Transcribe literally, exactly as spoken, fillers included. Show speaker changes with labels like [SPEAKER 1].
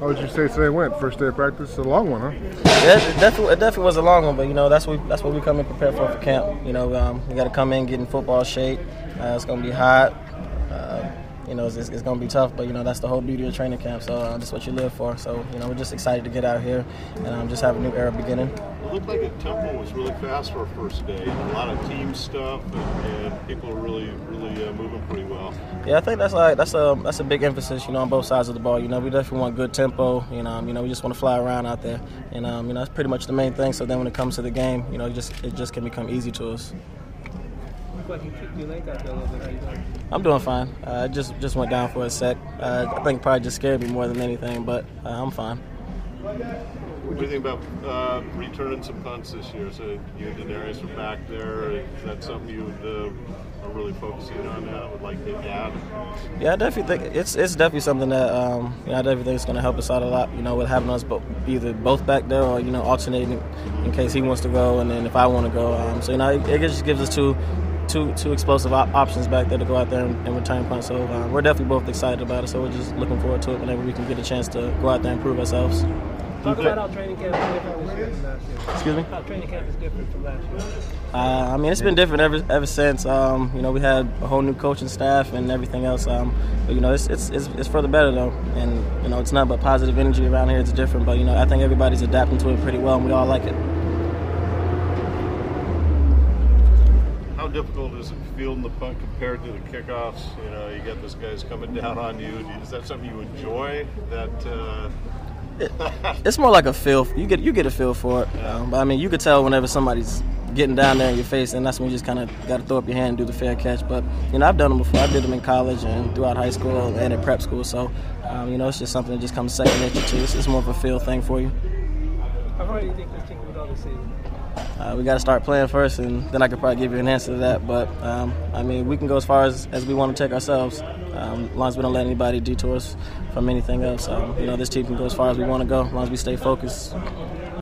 [SPEAKER 1] How would you say today went? First day of practice, a long one, huh?
[SPEAKER 2] Yeah, it definitely, it definitely was a long one, but you know that's what we, that's what we come in prepared for for camp. You know, um, we got to come in, get in football shape. Uh, it's gonna be hot. Uh, you know, it's, it's gonna be tough, but you know that's the whole beauty of training camp. So uh, that's what you live for. So you know, we're just excited to get out here and um, just have a new era beginning.
[SPEAKER 3] It looked like the tempo was really fast for our first day. A lot of team stuff, and, and people are really, really uh, moving pretty well.
[SPEAKER 2] Yeah, I think that's like that's a that's a big emphasis, you know, on both sides of the ball. You know, we definitely want good tempo. You know, you know, we just want to fly around out there, and um, you know, that's pretty much the main thing. So then when it comes to the game, you know, it just it just can become easy to us.
[SPEAKER 4] Like you kicked your leg out there a little bit. How you doing?
[SPEAKER 2] I'm doing fine. I uh, just just went down for a sec. Uh, I think it probably just scared me more than anything, but uh, I'm fine.
[SPEAKER 3] What do you think about uh, returning some punts this year? So you and Denarius are back there. Is that something you would, uh, are really focusing on now? Would like to add?
[SPEAKER 2] Yeah, I definitely think it's it's definitely something that um, you know, I definitely think it's going to help us out a lot. You know, with having us both, either both back there or you know alternating in case he wants to go and then if I want to go. Um, so you know, it, it just gives us two. Two two explosive op- options back there to go out there and, and return punts. So um, we're definitely both excited about it. So we're just looking forward to it whenever we can get a chance to go out there and prove ourselves.
[SPEAKER 4] Talk about how training camp is different this year from last year.
[SPEAKER 2] Excuse me?
[SPEAKER 4] How training camp is different from last year.
[SPEAKER 2] Uh, I mean, it's been different ever ever since. Um, you know, we had a whole new coaching staff and everything else. Um, but you know, it's, it's it's it's for the better though. And you know, it's not but positive energy around here. It's different, but you know, I think everybody's adapting to it pretty well, and we all like it.
[SPEAKER 3] How difficult is it fielding the punt compared to the kickoffs? You know, you get those guys coming down on you. Is that something you enjoy? That uh...
[SPEAKER 2] it, it's more like a feel. You get you get a feel for it. Yeah. Um, but I mean, you could tell whenever somebody's getting down there in your face, and that's when you just kind of got to throw up your hand and do the fair catch. But you know, I've done them before. I did them in college and throughout high school and in prep school. So um, you know, it's just something that just comes second nature to you. It's, it's more of a feel thing for you.
[SPEAKER 4] How far do you think this team will go this season?
[SPEAKER 2] Uh, we got to start playing first, and then I could probably give you an answer to that. But, um, I mean, we can go as far as, as we want to take ourselves, um, as long as we don't let anybody detour us from anything else. Um, you know, this team can go as far as we want to go, as long as we stay focused.